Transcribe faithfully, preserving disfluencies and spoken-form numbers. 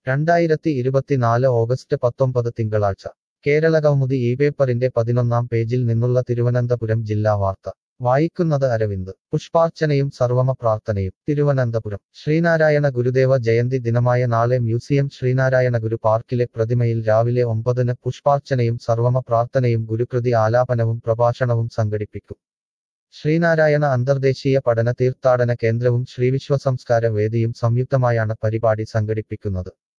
രണ്ടായിരത്തി ഇരുപത്തിനാല് ഓഗസ്റ്റ് പത്തൊമ്പത് തിങ്കളാഴ്ച കേരളകൗമുദി ഈ പേപ്പറിന്റെ പതിനൊന്നാം പേജിൽ നിന്നുള്ള തിരുവനന്തപുരം ജില്ലാ വാർത്ത വായിക്കുന്നത് അരവിന്ദ് പുഷ്പാർച്ചനയും സർവമ പ്രാർത്ഥനയും തിരുവനന്തപുരം ശ്രീനാരായണ ഗുരുദേവ ജയന്തി ദിനമായ നാളെ മ്യൂസിയം ശ്രീനാരായണ ഗുരു പാർക്കിലെ പ്രതിമയിൽ രാവിലെ ഒമ്പതിന് പുഷ്പാർച്ചനയും സർവമ പ്രാർത്ഥനയും ഗുരുകൃതി ആലാപനവും പ്രഭാഷണവും സംഘടിപ്പിക്കും ശ്രീനാരായണ അന്തർദേശീയ പഠന തീർത്ഥാടന കേന്ദ്രവും ശ്രീവിശ്വസംസ്കാര വേദിയും സംയുക്തമായാണ് പരിപാടി സംഘടിപ്പിക്കുന്നത്